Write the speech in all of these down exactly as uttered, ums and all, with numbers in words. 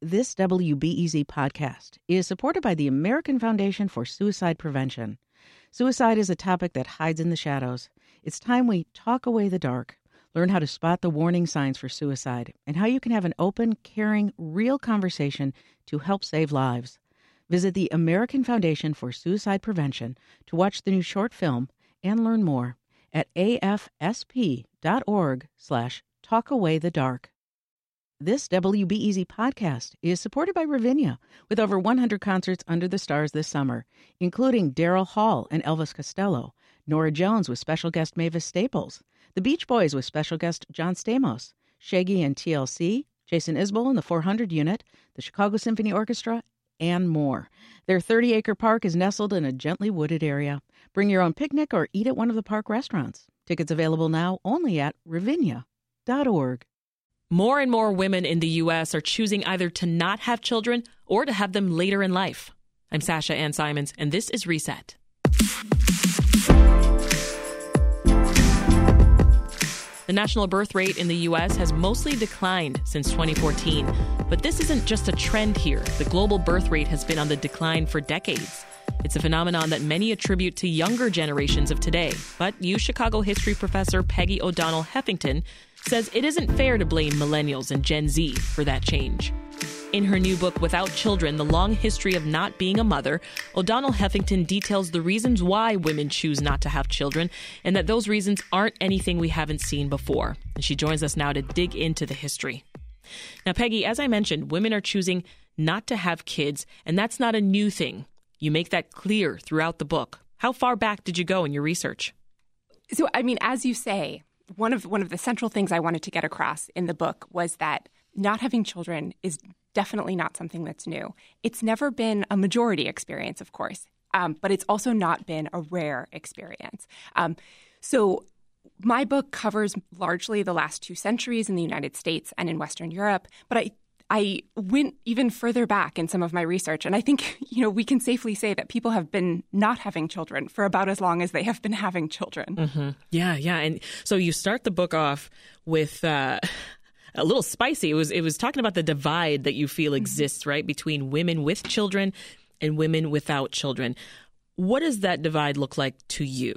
This W B E Z podcast is supported by the American Foundation for Suicide Prevention. Suicide is a topic that hides in the shadows. It's time we talk away the dark, learn how to spot the warning signs for suicide, and how you can have an open, caring, real conversation to help save lives. Visit the American Foundation for Suicide Prevention to watch the new short film and learn more at afsp.org slash talkawaythedark. This W B E Z podcast is supported by Ravinia, with over one hundred concerts under the stars this summer, including Daryl Hall and Elvis Costello, Norah Jones with special guest Mavis Staples, the Beach Boys with special guest John Stamos, Shaggy and T L C, Jason Isbell and the four hundred Unit, the Chicago Symphony Orchestra, and more. Their thirty-acre park is nestled in a gently wooded area. Bring your own picnic or eat at one of the park restaurants. Tickets available now only at ravinia dot org. More and more women in the U S are choosing either to not have children or to have them later in life. I'm Sasha Ann Simons, and this is Reset. The national birth rate in the U S has mostly declined since twenty fourteen. But this isn't just a trend here. The global birth rate has been on the decline for decades. It's a phenomenon that many attribute to younger generations of today. But U Chicago history professor Peggy O'Donnell Heffington says it isn't fair to blame millennials and Gen Z for that change. In her new book, Without Children, The Long History of Not Being a Mother, O'Donnell Heffington details the reasons why women choose not to have children, and that those reasons aren't anything we haven't seen before. And she joins us now to dig into the history. Now, Peggy, as I mentioned, women are choosing not to have kids, and that's not a new thing. You make that clear throughout the book. How far back did you go in your research? So, I mean, as you say, one of one of the central things I wanted to get across in the book was that not having children is definitely not something that's new. It's never been a majority experience, of course, um, but it's also not been a rare experience. Um, so my book covers largely the last two centuries in the United States and in Western Europe, but I I went even further back in some of my research, and I think, you know, we can safely say that people have been not having children for about as long as they have been having children. Mm-hmm. Yeah, yeah. And so you start the book off with uh, a little spicy. It was it was talking about the divide that you feel exists, right, between women with children and women without children. What does that divide look like to you?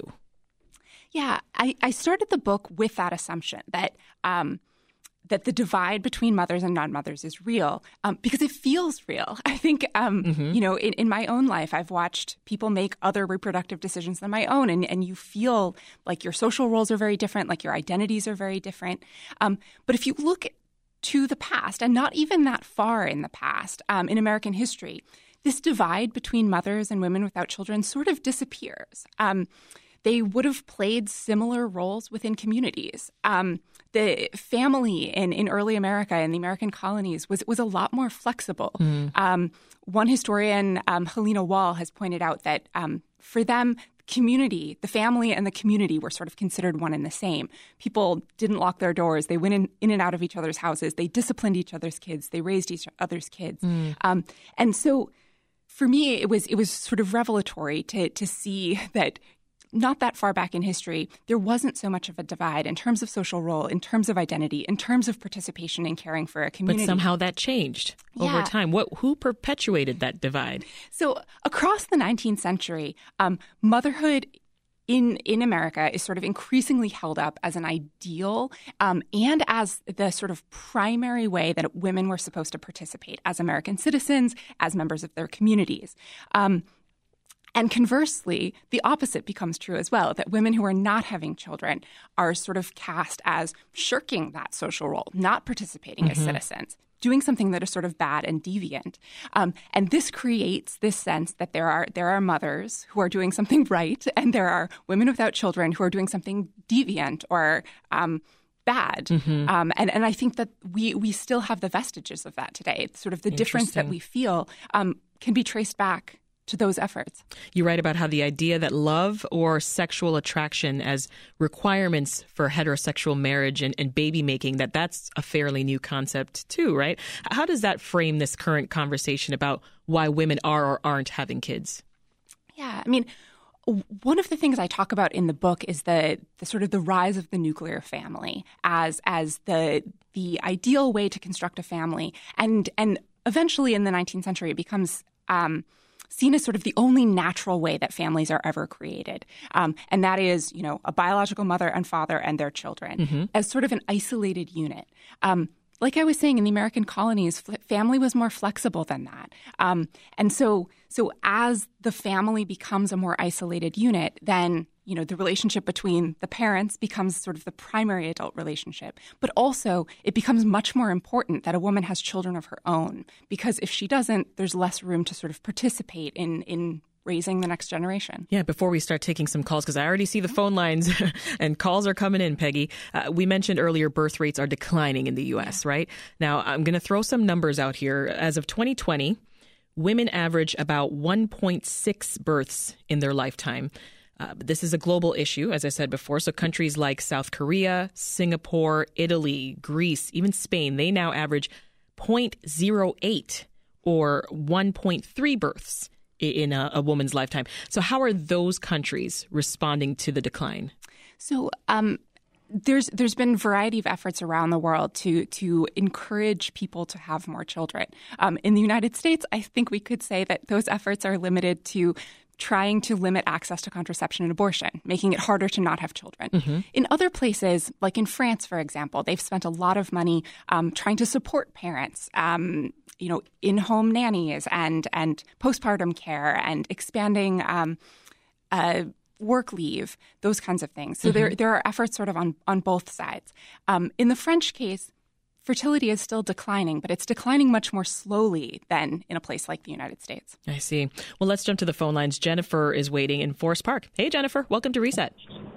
Yeah, I, I started the book with that assumption that um, that the divide between mothers and non-mothers is real um, because it feels real. I think, um, mm-hmm. you know, in, in my own life, I've watched people make other reproductive decisions than my own, and, and you feel like your social roles are very different, like your identities are very different. Um, but if you look to the past, and not even that far in the past, um, in American history, this divide between mothers and women without children sort of disappears. Um, they would have played similar roles within communities. Um, the family in, in early America and the American colonies was was a lot more flexible. Mm. Um, one historian, um, Helena Wall, has pointed out that um, for them, community, the family and the community were sort of considered one and the same. People didn't lock their doors. They went in, in and out of each other's houses. They disciplined each other's kids. They raised each other's kids. Mm. Um, and so for me, it was it was sort of revelatory to to see that not that far back in history, there wasn't so much of a divide in terms of social role, in terms of identity, in terms of participation in caring for a community. But somehow that changed yeah. over time. What, who perpetuated that divide? So across the nineteenth century, um, motherhood in in America is sort of increasingly held up as an ideal um, and as the sort of primary way that women were supposed to participate as American citizens, as members of their communities. Um, And conversely, the opposite becomes true as well, that women who are not having children are sort of cast as shirking that social role, not participating mm-hmm. as citizens, doing something that is sort of bad and deviant. Um, and this creates this sense that there are there are mothers who are doing something right, and there are women without children who are doing something deviant or um, bad. Mm-hmm. Um, and, and I think that we we still have the vestiges of that today. It's sort of the difference that we feel um, can be traced back to those efforts. You write about how the idea that love or sexual attraction as requirements for heterosexual marriage and, and baby making, that that's a fairly new concept too, right? How does that frame this current conversation about why women are or aren't having kids? Yeah, I mean, one of the things I talk about in the book is the, the sort of the rise of the nuclear family as as the the ideal way to construct a family, and and eventually in the nineteenth century, it becomes um, seen as sort of the only natural way that families are ever created. Um, and that is, you know, a biological mother and father and their children mm-hmm. as sort of an isolated unit. Um, like I was saying, in the American colonies, family was more flexible than that. Um, and so, so as the family becomes a more isolated unit, then you know, the relationship between the parents becomes sort of the primary adult relationship. But also, it becomes much more important that a woman has children of her own, because if she doesn't, there's less room to sort of participate in in raising the next generation. Yeah, before we start taking some calls, because I already see the phone lines and calls are coming in, Peggy. Uh, we mentioned earlier birth rates are declining in the U S, yeah. right? Now, I'm going to throw some numbers out here. As of twenty twenty, women average about one point six births in their lifetime. Uh, but this is a global issue, as I said before. So countries like South Korea, Singapore, Italy, Greece, even Spain, they now average zero point zero eight or one point three births in a, a woman's lifetime. So how are those countries responding to the decline? So um, there's there's been a variety of efforts around the world to to encourage people to have more children. Um, in the United States, I think we could say that those efforts are limited to trying to limit access to contraception and abortion, making it harder to not have children. Mm-hmm. In other places, like in France, for example, they've spent a lot of money um, trying to support parents, um, you know, in-home nannies and and postpartum care and expanding um, uh, work leave, those kinds of things. So mm-hmm. there there are efforts sort of on, on both sides. Um, in the French case, fertility is still declining, but it's declining much more slowly than in a place like the United States. I see. Well, let's jump to the phone lines. Jennifer is waiting in Forest Park. Hey, Jennifer, welcome to Reset.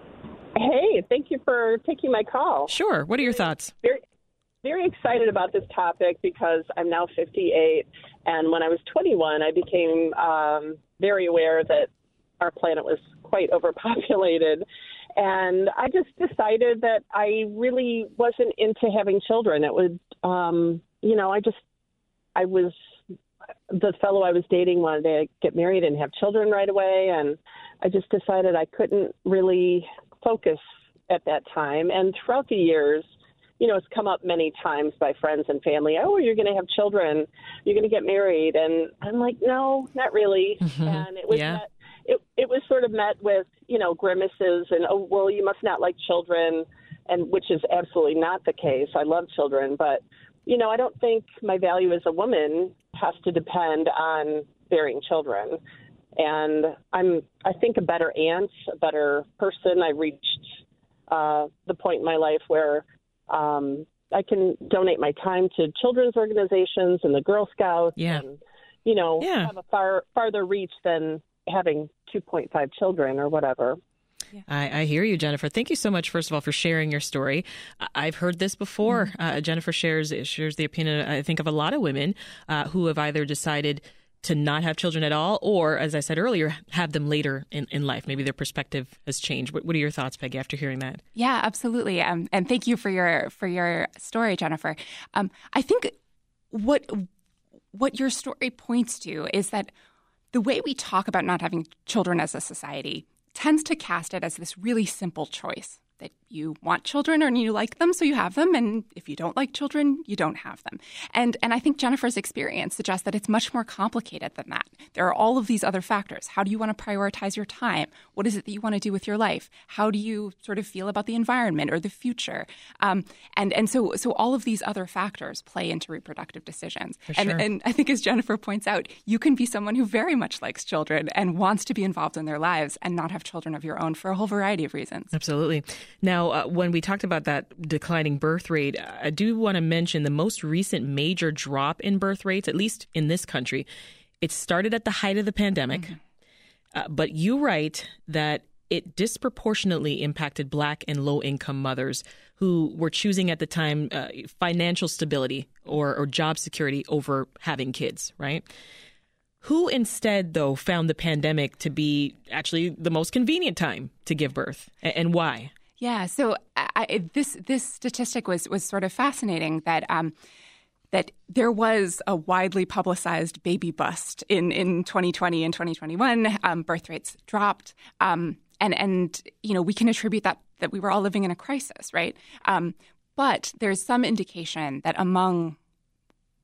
Hey, thank you for taking my call. Sure. What are your thoughts? Very, very excited about this topic because I'm now fifty-eight, and when I was twenty-one, I became um, very aware that our planet was quite overpopulated. And I just decided that I really wasn't into having children. It would, um, you know, I just, I was, the fellow I was dating wanted to get married and have children right away. And I just decided I couldn't really focus at that time. And throughout the years, you know, it's come up many times by friends and family. Oh, you're going to have children. You're going to get married. And I'm like, no, not really. Mm-hmm. And it was yeah. met, it, it was sort of met with, you know, grimaces and, oh, well, you must not like children, and which is absolutely not the case. I love children. But, you know, I don't think my value as a woman has to depend on bearing children. And I'm, I think, a better aunt, a better person. I reached uh, the point in my life where um, I can donate my time to children's organizations and the Girl Scouts yeah. and, you know, yeah. have a far farther reach than having two point five children or whatever. Yeah. I, I hear you, Jennifer. Thank you so much, first of all, for sharing your story. I've heard this before. Mm-hmm. Uh, Jennifer shares shares the opinion, I think, of a lot of women uh, who have either decided to not have children at all, or, as I said earlier, have them later in, in life. Maybe their perspective has changed. What, what are your thoughts, Peggy, after hearing that? Yeah, absolutely. Um, and thank you for your for your story, Jennifer. Um, I think what what your story points to is that the way we talk about not having children as a society tends to cast it as this really simple choice, that you want children or you like them, so you have them. And if you don't like children, you don't have them. And and I think Jennifer's experience suggests that it's much more complicated than that. There are all of these other factors. How do you want to prioritize your time? What is it that you want to do with your life? How do you sort of feel about the environment or the future? Um, and and so so all of these other factors play into reproductive decisions. For and, sure. and I think, as Jennifer points out, you can be someone who very much likes children and wants to be involved in their lives and not have children of your own for a whole variety of reasons. Absolutely. Now, uh, when we talked about that declining birth rate, I do want to mention the most recent major drop in birth rates, at least in this country. It started at the height of the pandemic, mm-hmm. uh, but you write that it disproportionately impacted Black and low-income mothers who were choosing at the time uh, financial stability or, or job security over having kids, right? Who instead, though, found the pandemic to be actually the most convenient time to give birth, and why? Yeah, so I, this this statistic was was sort of fascinating that um, that there was a widely publicized baby bust in, in twenty twenty and twenty twenty-one. Um, birth rates dropped, um, and and you know we can attribute that that we were all living in a crisis, right? Um, but there's some indication that among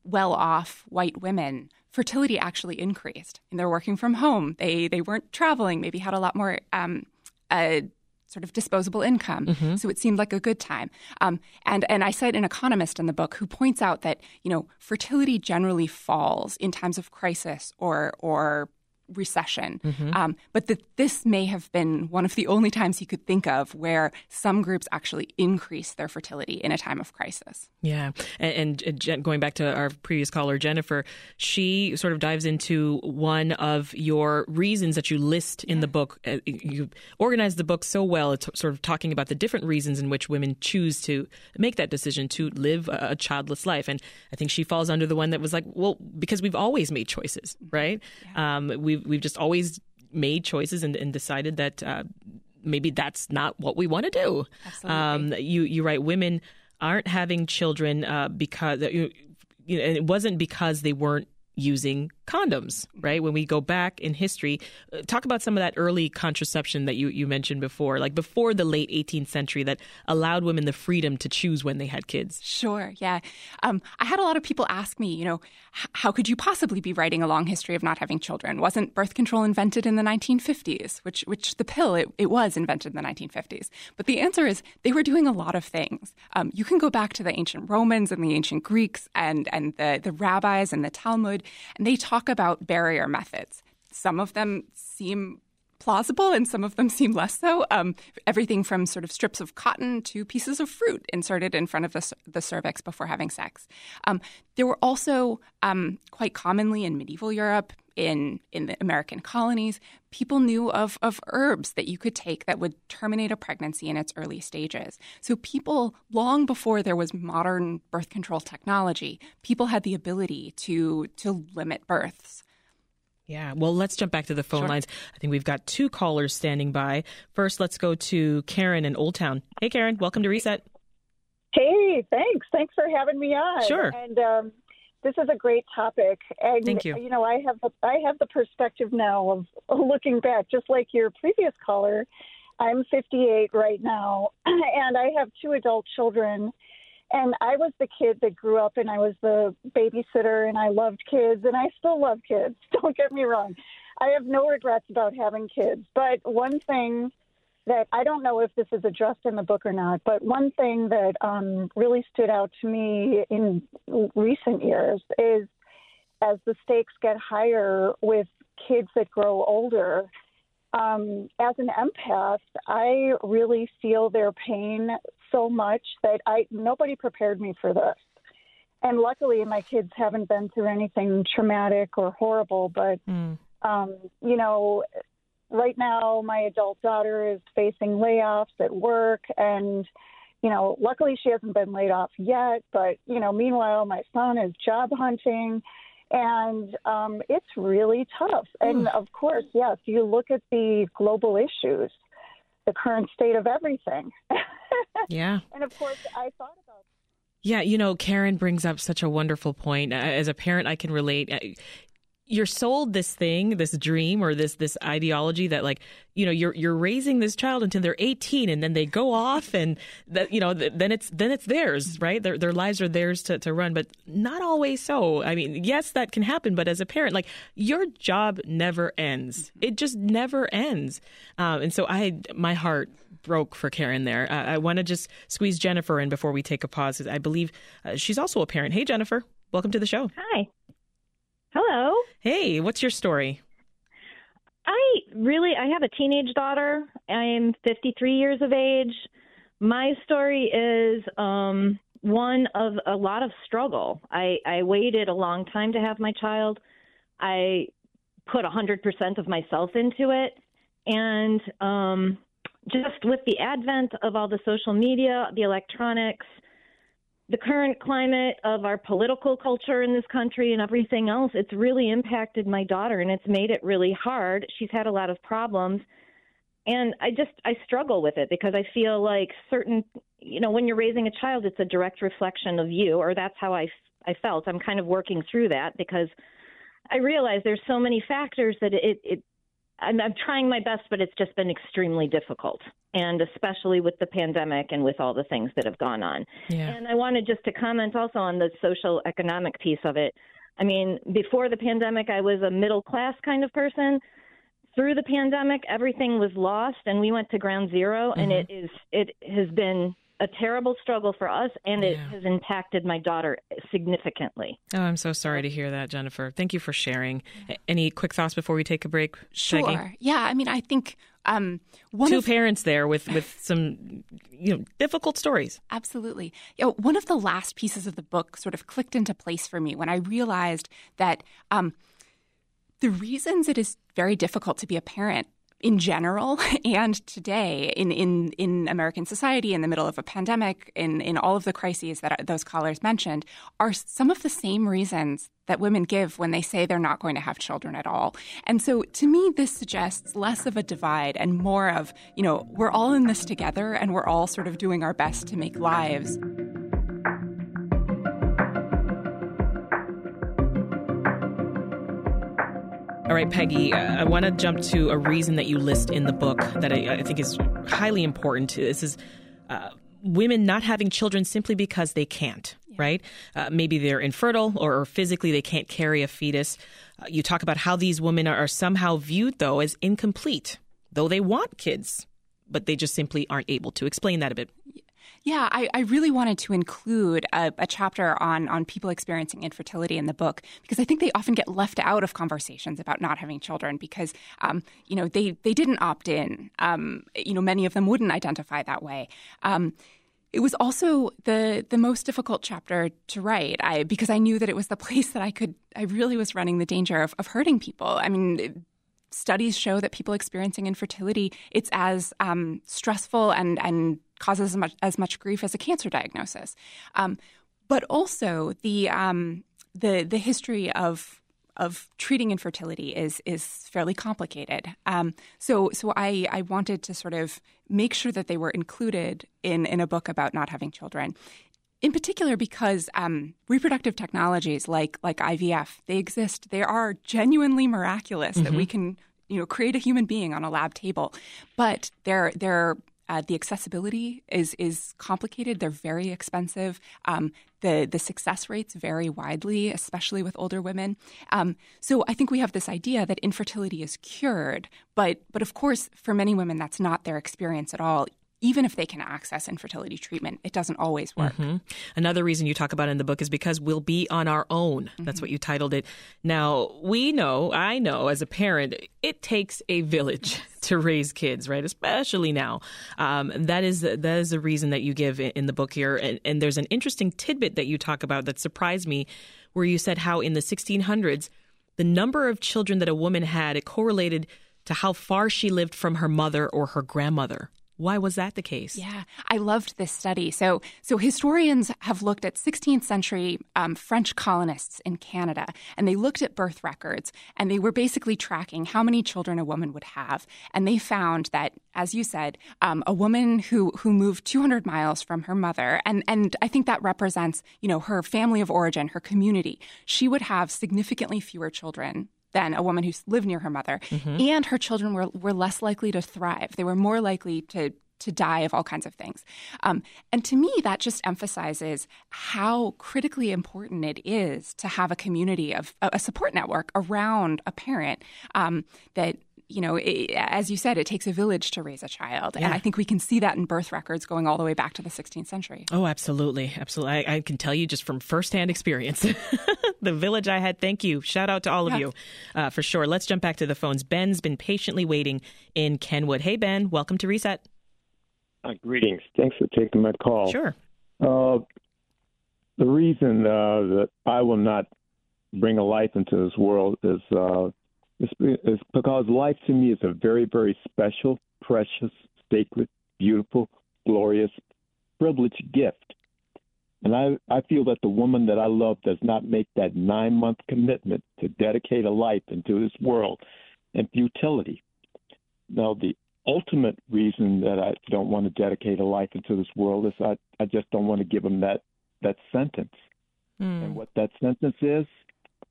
well-off white women, fertility actually increased. And they're working from home. They they weren't traveling, maybe had a lot more um, uh, sort of disposable income. Mm-hmm. So it seemed like a good time. Um, and, and I cite an economist in the book who points out that, you know, fertility generally falls in times of crisis or or recession. Mm-hmm. Um, but that this may have been one of the only times he could think of where some groups actually increase their fertility in a time of crisis. Yeah. And, and Jen, going back to our previous caller, Jennifer, she sort of dives into one of your reasons that you list in the book. You organize the book so well. It's sort of talking about the different reasons in which women choose to make that decision to live a, a childless life. And I think she falls under the one that was like, well, because we've always made choices, right? Yeah. Um, we We've just always made choices and, and decided that uh, maybe that's not what we want to do. Absolutely. Um, you, you write, women aren't having children uh, because, you, you know, and it wasn't because they weren't using condoms, right? When we go back in history, talk about some of that early contraception that you, you mentioned before, like before the late eighteenth century that allowed women the freedom to choose when they had kids. Sure, yeah. Um, I had a lot of people ask me, you know, how could you possibly be writing a long history of not having children? Wasn't birth control invented in the nineteen fifties, which which the pill, it, it was invented in the nineteen fifties. But the answer is they were doing a lot of things. Um, you can go back to the ancient Romans and the ancient Greeks and, and the, the rabbis and the Talmud, and they talk about barrier methods. Some of them seem plausible and some of them seem less so. Um, everything from sort of strips of cotton to pieces of fruit inserted in front of the, the cervix before having sex. Um, there were also um, quite commonly in medieval Europe, in, in the American colonies, people knew of, of herbs that you could take that would terminate a pregnancy in its early stages. So people, long before there was modern birth control technology, people had the ability to to limit births. Yeah, well, let's jump back to the phone Sure. lines. I think we've got two callers standing by. First, let's go to Karen in Old Town. Hey, Karen, welcome to Reset. Hey, thanks. Thanks for having me on. Sure. And um, this is a great topic. And, Thank you. You know, I have the, I have the perspective now of looking back, just like your previous caller. I'm fifty-eight right now, and I have two adult children. And I was the kid that grew up, and I was the babysitter, and I loved kids, and I still love kids. Don't get me wrong. I have no regrets about having kids. But one thing that I don't know if this is addressed in the book or not, but one thing that um, really stood out to me in recent years is as the stakes get higher with kids that grow older, um, as an empath, I really feel their pain so much that I nobody prepared me for this. And luckily, my kids haven't been through anything traumatic or horrible, but, mm. um, you know, right now, my adult daughter is facing layoffs at work, and, you know, luckily she hasn't been laid off yet. But, you know, meanwhile, my son is job hunting, and um, it's really tough. And, of course, yes, you look at the global issues, the current state of everything. Yeah. And, of course, I thought about Yeah, you know, Karen brings up such a wonderful point. As a parent, I can relate. You're sold this thing, this dream, or this this ideology that, like, you know, you're you're raising this child until they're eighteen, and then they go off, and that, you know, then it's then it's theirs, right? Their their lives are theirs to, to run, but not always so. I mean, yes, that can happen, but as a parent, like, your job never ends. It just never ends. Um, and so I, my heart broke for Karen there. Uh, I want to just squeeze Jennifer in before we take a pause. I believe uh, she's also a parent. Hey, Jennifer, welcome to the show. Hi. Hello. Hey, what's your story? I really, I have a teenage daughter. I'm fifty-three years of age. My story is um, one of a lot of struggle. I, I waited a long time to have my child. I put one hundred percent of myself into it. And um, just with the advent of all the social media, the electronics, the current climate of our political culture in this country and everything else, it's really impacted my daughter, and it's made it really hard. She's had a lot of problems, and I just, I struggle with it because I feel like certain, you know, when you're raising a child, it's a direct reflection of you, or that's how I, I felt. I'm kind of working through that because I realize there's so many factors that it, it I'm, I'm trying my best, but it's just been extremely difficult, and especially with the pandemic and with all the things that have gone on. Yeah. And I wanted just to comment also on the social economic piece of it. I mean, before the pandemic, I was a middle class kind of person. Through the pandemic, everything was lost, and we went to ground zero, mm-hmm. and it is it has been a terrible struggle for us, and it yeah. has impacted my daughter significantly. Oh, I'm so sorry to hear that, Jennifer. Thank you for sharing. Any quick thoughts before we take a break? Sure. Peggy? Yeah, I mean, I think um, one two of, parents there with, with some you know difficult stories. Absolutely. You know, one of the last pieces of the book sort of clicked into place for me when I realized that um, the reasons it is very difficult to be a parent in general and today in, in, in American society in the middle of a pandemic, in, in all of the crises that those callers mentioned, are some of the same reasons that women give when they say they're not going to have children at all. And so to me, this suggests less of a divide and more of, you know, we're all in this together and we're all sort of doing our best to make lives. All right, Peggy, uh, I want to jump to a reason that you list in the book that I, I think is highly important. This is uh, women not having children simply because they can't, yeah. right? Uh, maybe they're infertile or, or physically they can't carry a fetus. Uh, you talk about how these women are, are somehow viewed, though, as incomplete, though they want kids, but they just simply aren't able to. Explain that a bit. Yeah, I, I really wanted to include a, a chapter on, on people experiencing infertility in the book because I think they often get left out of conversations about not having children because, um, you know, they, they didn't opt in. Um, you know, many of them wouldn't identify that way. Um, it was also the the most difficult chapter to write I, because I knew that it was the place that I could – I really was running the danger of, of hurting people. I mean it, studies show that people experiencing infertility, it's as um, stressful and, and causes as much, as much grief as a cancer diagnosis. Um, but also the um, the the history of of treating infertility is is fairly complicated. Um, so so I, I wanted to sort of make sure that they were included in, in a book about not having children. In particular, because um, reproductive technologies like like I V F, they exist. They are genuinely miraculous mm-hmm. that we can, you know, create a human being on a lab table. But they're they're uh, the accessibility is is complicated. They're very expensive. Um, the the success rates vary widely, especially with older women. Um, so I think we have this idea that infertility is cured, but but of course, for many women, that's not their experience at all. Even if they can access infertility treatment, it doesn't always work. Mm-hmm. Another reason you talk about it in the book is because we'll be on our own. Mm-hmm. That's what you titled it. Now, we know, I know as a parent, it takes a village to raise kids, right? Especially now. Um, that is that is the reason that you give in the book here. And, and there's an interesting tidbit that you talk about that surprised me, where you said how in the sixteen hundreds, the number of children that a woman had, it correlated to how far she lived from her mother or her grandmother. Why was that the case? Yeah, I loved this study. So so historians have looked at sixteenth century um, French colonists in Canada, and they looked at birth records, and they were basically tracking how many children a woman would have. And they found that, as you said, um, a woman who who moved two hundred miles from her mother, and, and I think that represents, you know, her family of origin, her community, she would have significantly fewer children than a woman who lived near her mother. Mm-hmm. And her children were, were less likely to thrive. They were more likely to to die of all kinds of things. Um, and to me, that just emphasizes how critically important it is to have a community of a support network around a parent um, that, you know, it, as you said, it takes a village to raise a child. Yeah. And I think we can see that in birth records going all the way back to the sixteenth century. Oh, absolutely. Absolutely. I, I can tell you just from firsthand experience. The village I had, thank you. Shout out to all of yeah. you uh, for sure. Let's jump back to the phones. Ben's been patiently waiting in Kenwood. Hey, Ben, welcome to Reset. Uh, greetings. Thanks for taking my call. Sure. Uh, the reason uh, that I will not bring a life into this world is, uh, is, is because life to me is a very, very special, precious, sacred, beautiful, glorious, privileged gift. And I, I feel that the woman that I love does not make that nine-month commitment to dedicate a life into this world in futility. Now, the ultimate reason that I don't want to dedicate a life into this world is I, I just don't want to give them that, that sentence. Mm. And what that sentence is,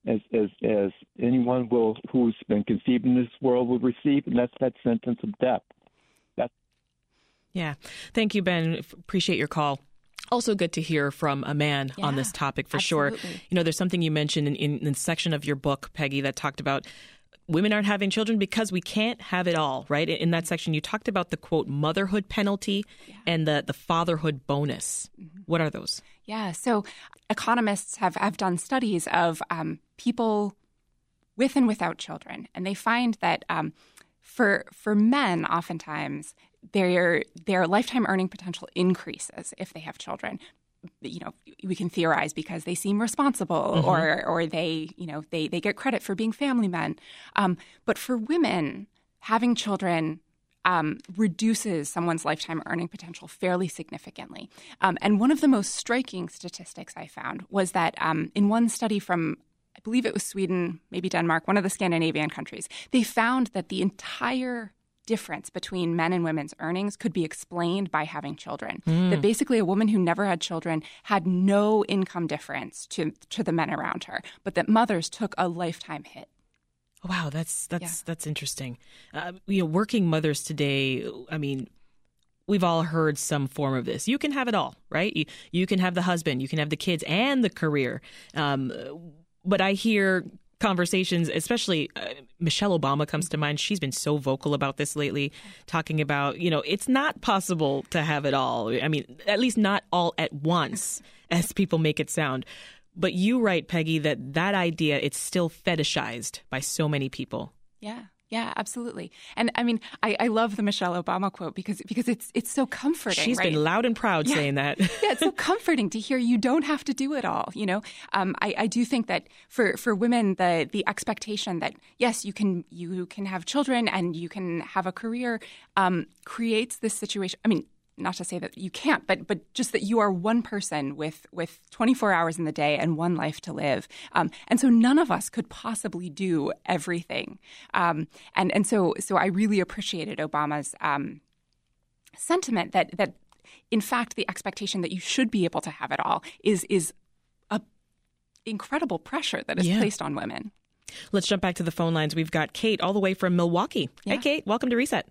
as as, as anyone will who's been conceived in this world will receive, and that's that sentence of death. That's yeah. Thank you, Ben. Appreciate your call. Also good to hear from a man yeah, on this topic for absolutely. sure. You know, there's something you mentioned in, in, in the section of your book, Peggy, that talked about women aren't having children because we can't have it all, right? In that section, you talked about the, quote, motherhood penalty yeah. and the, the fatherhood bonus. Mm-hmm. What are those? Yeah, so economists have, have done studies of um, people with and without children, and they find that um, for for men, oftentimes, their their lifetime earning potential increases if they have children. You know, we can theorize because they seem responsible mm-hmm. or or they, you know, they, they get credit for being family men. Um, but for women, having children um, reduces someone's lifetime earning potential fairly significantly. Um, and one of the most striking statistics I found was that um, in one study from, I believe it was Sweden, maybe Denmark, one of the Scandinavian countries, they found that the entire difference between men and women's earnings could be explained by having children. Mm. That basically a woman who never had children had no income difference to to the men around her, but that mothers took a lifetime hit. Wow, that's that's yeah. that's interesting. Uh, you know, working mothers today, I mean, we've all heard some form of this. You can have it all, right? You, you can have the husband, you can have the kids and the career. Um, but I hear conversations, especially uh, Michelle Obama comes to mind. She's been so vocal about this lately, talking about, you know, it's not possible to have it all. I mean, at least not all at once, as people make it sound. But you write, Peggy, that that idea, it's still fetishized by so many people. Yeah. Yeah, absolutely. And I mean, I, I love the Michelle Obama quote because because it's it's so comforting. She's right? been loud and proud yeah. saying that. Yeah, it's so comforting to hear you don't have to do it all. You know, um, I, I do think that for, for women, the the expectation that yes, you can you can have children and you can have a career um, creates this situation. I mean, not to say that you can't, but but just that you are one person with with twenty-four hours in the day and one life to live. Um, and so none of us could possibly do everything. Um, and and so so I really appreciated Obama's um, sentiment that that in fact the expectation that you should be able to have it all is is a incredible pressure that is yeah. placed on women. Let's jump back to the phone lines. We've got Kate all the way from Milwaukee. Yeah. Hey, Kate, welcome to Reset.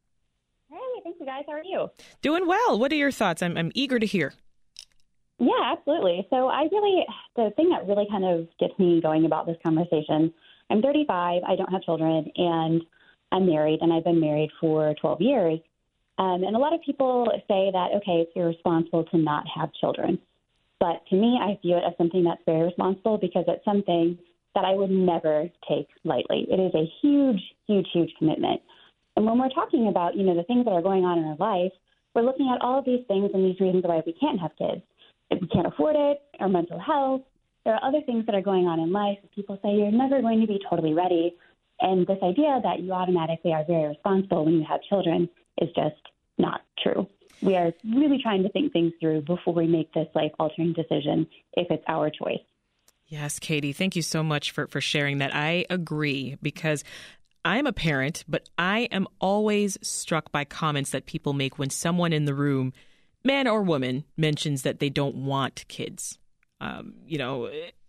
Thank you, guys. How are you? Doing well. What are your thoughts? I'm, I'm eager to hear. Yeah, absolutely. So I really, the thing that really kind of gets me going about this conversation, I'm thirty-five, I don't have children, and I'm married, and I've been married for twelve years. Um, and a lot of people say that, okay, it's irresponsible to not have children. But to me, I view it as something that's very responsible because it's something that I would never take lightly. It is a huge, huge, huge commitment. And when we're talking about, you know, the things that are going on in our life, we're looking at all of these things and these reasons why we can't have kids. If we can't afford it, our mental health, there are other things that are going on in life. People say you're never going to be totally ready. And this idea that you automatically are very responsible when you have children is just not true. We are really trying to think things through before we make this life-altering decision if it's our choice. Yes, Katie, thank you so much for, for sharing that. I agree because I'm a parent, but I am always struck by comments that people make when someone in the room, man or woman, mentions that they don't want kids. Um, you know,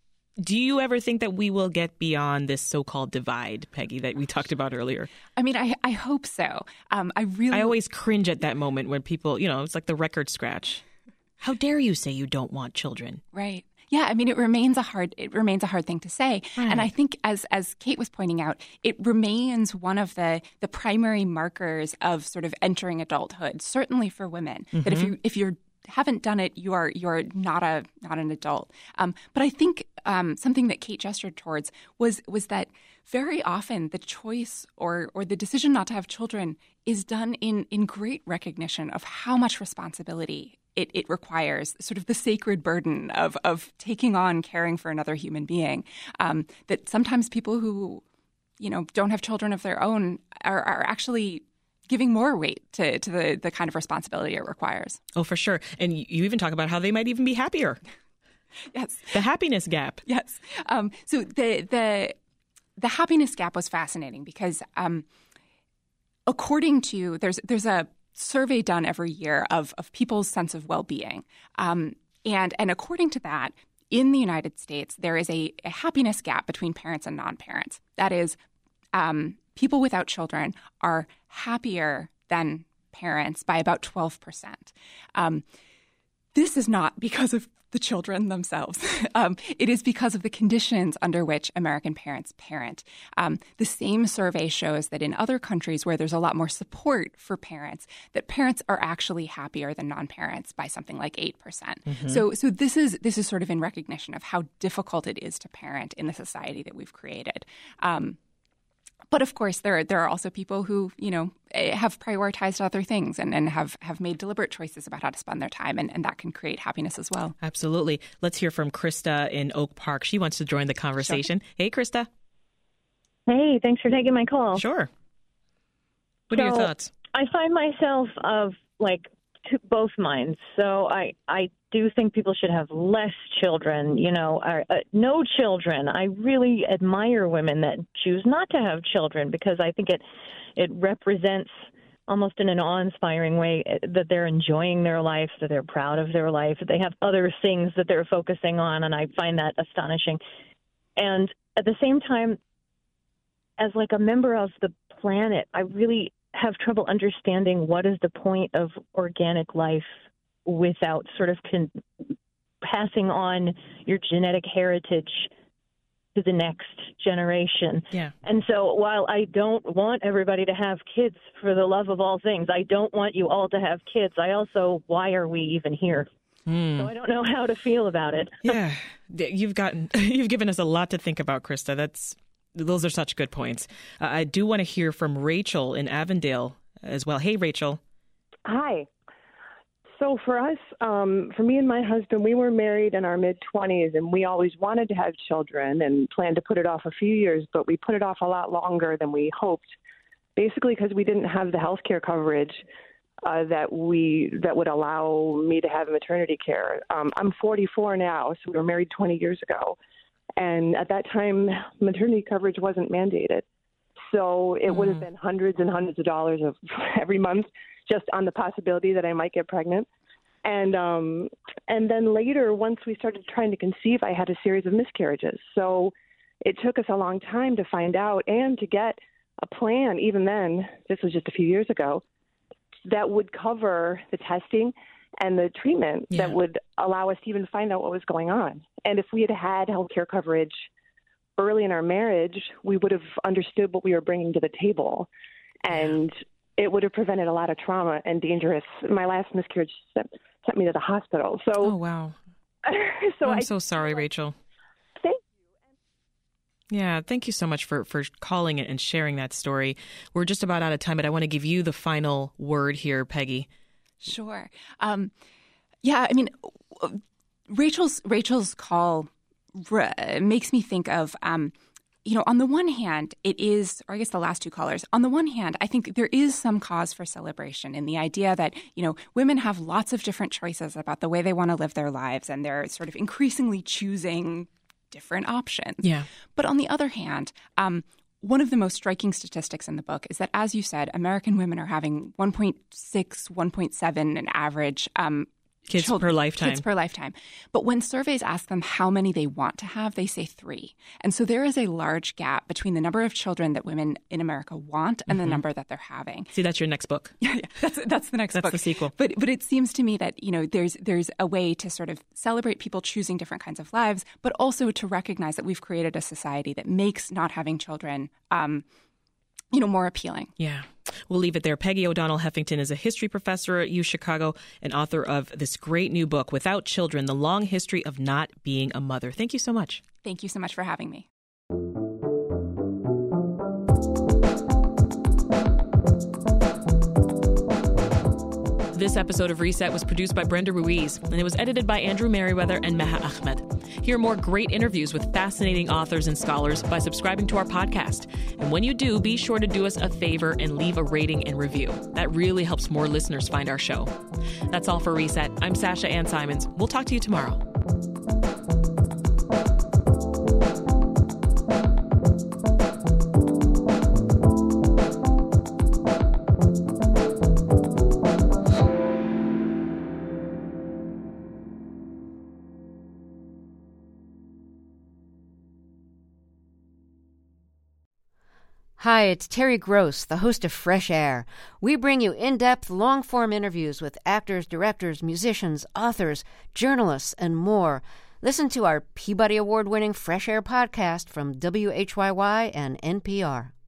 do you ever think that we will get beyond this so-called divide, Peggy, that we talked about earlier? I mean, I, I hope so. Um, I really, I always cringe at that moment when people, you know, it's like the record scratch. How dare you say you don't want children? Right. Yeah, I mean, it remains a hard it remains a hard thing to say, right. And I think, as as Kate was pointing out, it remains one of the the primary markers of sort of entering adulthood. Certainly for women, mm-hmm. that if you if you haven't done it, you are you're not a not an adult. Um, but I think um, something that Kate gestured towards was was that very often the choice or or the decision not to have children is done in in great recognition of how much responsibility It, it requires, sort of the sacred burden of of taking on caring for another human being. Um, that sometimes people who, you know, don't have children of their own are, are actually giving more weight to, to the, the kind of responsibility it requires. Oh, for sure. And you even talk about how they might even be happier. Yes. The happiness gap. Yes. Um, so the the the happiness gap was fascinating because um, according to there's there's a survey done every year of, of people's sense of well-being. Um, and, and according to that, in the United States, there is a, a happiness gap between parents and non-parents. That is, um, people without children are happier than parents by about twelve percent. Um, this is not because of the children themselves. um, it is because of the conditions under which American parents parent. Um, the same survey shows that in other countries where there's a lot more support for parents, that parents are actually happier than non-parents by something like eight percent. Mm-hmm. So, so this is this is sort of in recognition of how difficult it is to parent in the society that we've created. Um, But of course, there are, there are also people who, you know, have prioritized other things and, and have, have made deliberate choices about how to spend their time, and, and that can create happiness as well. Absolutely. Let's hear from Krista in Oak Park. She wants to join the conversation. Sure. Hey, Krista. Hey, thanks for taking my call. Sure. What so, are your thoughts? I find myself of like to both minds. So I, I do think people should have less children, you know, or, uh, no children. I really admire women that choose not to have children because I think it it represents almost in an awe-inspiring way that they're enjoying their life, that they're proud of their life, that they have other things that they're focusing on, and I find that astonishing. And at the same time, as like a member of the planet, I really have trouble understanding what is the point of organic life without sort of con- passing on your genetic heritage to the next generation. Yeah. And so while I don't want everybody to have kids for the love of all things, I don't want you all to have kids. I also, why are we even here? Mm. So I don't know how to feel about it. Yeah. You've gotten, you've given us a lot to think about, Krista. That's, Those are such good points. Uh, I do want to hear from Rachel in Avondale as well. Hey, Rachel. Hi. So for us, um, for me and my husband, we were married in our mid-twenties, and we always wanted to have children and planned to put it off a few years, but we put it off a lot longer than we hoped, basically because we didn't have the health care coverage uh, that we that would allow me to have maternity care. Um, I'm forty-four now, so we were married twenty years ago. And at that time, maternity coverage wasn't mandated. So it mm. would have been hundreds and hundreds of dollars of every month just on the possibility that I might get pregnant. And um, and then later, once we started trying to conceive, I had a series of miscarriages. So it took us a long time to find out and to get a plan, even then, this was just a few years ago, that would cover the testing and the treatment yeah. that would allow us to even find out what was going on. And if we had had health care coverage early in our marriage, we would have understood what we were bringing to the table. And it would have prevented a lot of trauma and dangerous. My last miscarriage sent, sent me to the hospital. So, oh, wow. so I'm I, so sorry, Rachel. Thank you. Yeah, thank you so much for, for calling and sharing that story. We're just about out of time, but I want to give you the final word here, Peggy. Sure. Um, yeah, I mean, Rachel's Rachel's call r- makes me think of, um, you know, on the one hand, it is, or I guess the last two callers, on the one hand, I think there is some cause for celebration in the idea that, you know, women have lots of different choices about the way they want to live their lives, and they're sort of increasingly choosing different options. Yeah. But on the other hand, um, one of the most striking statistics in the book is that, as you said, American women are having one point six, one point seven an average um, kids children, per lifetime. Kids per lifetime. But when surveys ask them how many they want to have, they say three. And so there is a large gap between the number of children that women in America want and mm-hmm. the number that they're having. See, that's your next book. Yeah, yeah. That's that's the next that's book. That's the sequel. But but it seems to me that, you know, there's there's a way to sort of celebrate people choosing different kinds of lives, but also to recognize that we've created a society that makes not having children um, you know, more appealing. Yeah. We'll leave it there. Peggy O'Donnell Heffington is a history professor at U Chicago and author of this great new book, Without Children, The Long History of Not Being a Mother. Thank you so much. Thank you so much for having me. This episode of Reset was produced by Brenda Ruiz, and it was edited by Andrew Merriweather and Meha Ahmed. Hear more great interviews with fascinating authors and scholars by subscribing to our podcast. And when you do, be sure to do us a favor and leave a rating and review. That really helps more listeners find our show. That's all for Reset. I'm Sasha Ann Simons. We'll talk to you tomorrow. Hi, it's Terry Gross, the host of Fresh Air. We bring you in-depth, long-form interviews with actors, directors, musicians, authors, journalists, and more. Listen to our Peabody Award-winning Fresh Air podcast from W H Y Y and N P R.